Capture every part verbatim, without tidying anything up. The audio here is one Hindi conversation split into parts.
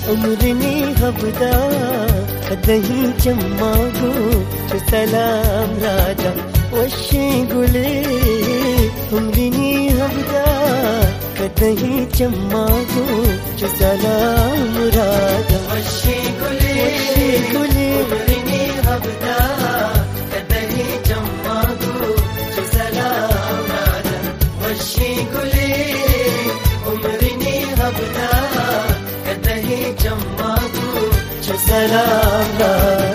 عمرني هبدا كدهي جماغو سلام رادا وشي قولي عمرني هبدا كدهي جماغو سلام رادا وشي قولي وشي قولي عمرني هبدا كدهي جماغو سلام رادا وشي قولي عمرني هبدا كدهي جماغو سلام رادا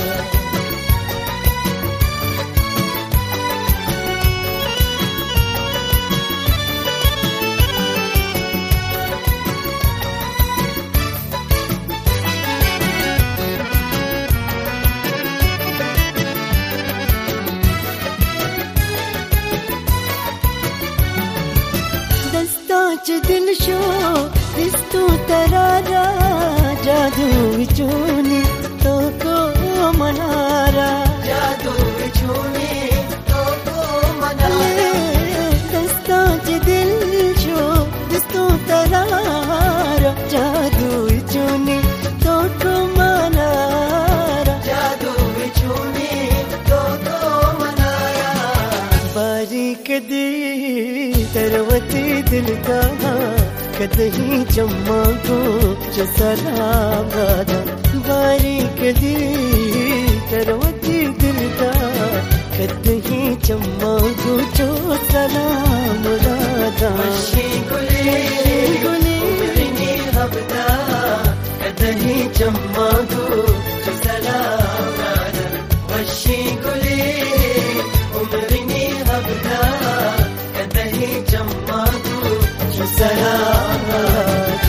दिल शो दिस्तू तरारा जादू विचूनी तो को मनारा जादू विचूनी तो को मनारा दस्ता दिल शो दिस्तू तरारा जादू विचूनी तो को मनारा जादू विचूनी तो को मनारा बारीक दी तरवती दिल का कदही जम्मागो जो सलाम राधा बारीक दी तरवती दिल का कदही जम्मागो जो सलाम राधा वशी गुले गुले उमरनी हबदा कदही जम्मागो जो सलाम राधा वशी गुले उमरनी हबदा कदही जम्मागो जो सलाम राधा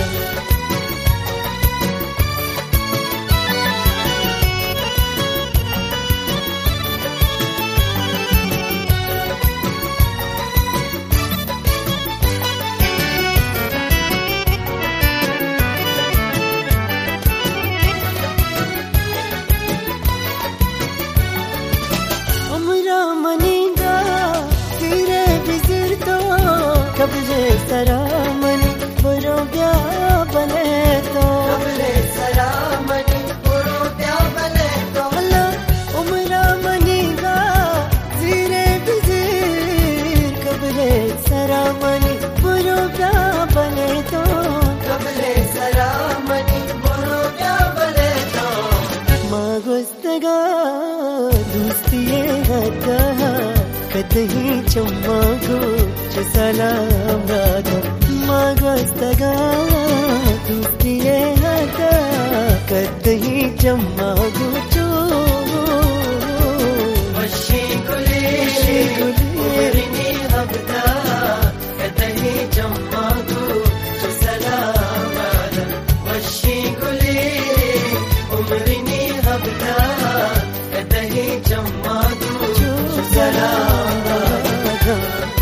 उमरा मनीगा तेरे बिजर तो कब्जे सरामनी बुरो ब्या बने तो कब्जे सरामनी बुरो ब्या बने तो अल्लाह उमरा मनीगा तेरे बिजर कब्जे सरामनी बुरो ब्या बने तो कब्जे सरामनी बुरो ब्या बने तो मागोस्तगा दोस्तिये हता कदही जम्मागो जो सलाम राधा मागोस्तगा दोस्तिये हता कदही जम्मागो जो वशी गुले वशी गुले उमरनी हबदा कदही जम्मागो जो सलाम राधा वशी गुले उमरनी हबदा कदही जम्मागो जो सलाम राधा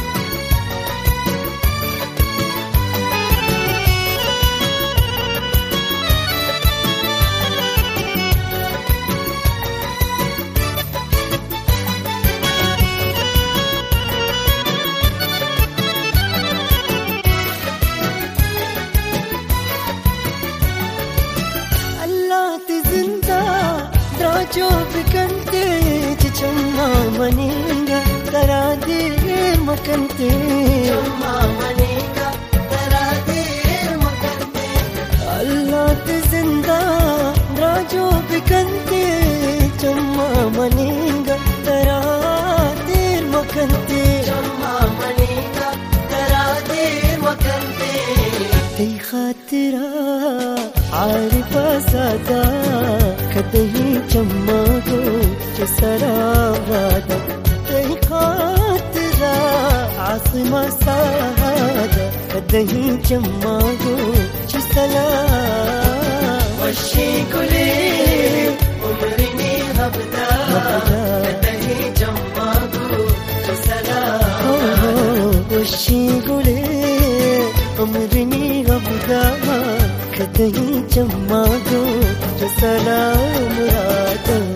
जो बिकनते चम्मा मनेगा तरा देर मकनते चम्मा मनेगा तरा देर मकनते अल्लाह ते जिंदा राजो बिकनते चम्मा मनेगा तरा देर मकनते चम्मा मनेगा तरा देर मकनते ते खातिरा आरिफा सादा कदही जम्मागो जो सलाम राधा तेरी खातिरा आसमा सादा कदही जम्मागो जो सलाम वशी गुले उमरनी हबदा कदही जम्मागो जो सलाम वशी गुले उमरनी हबदा कदही जम्मागो जो सलाम राधा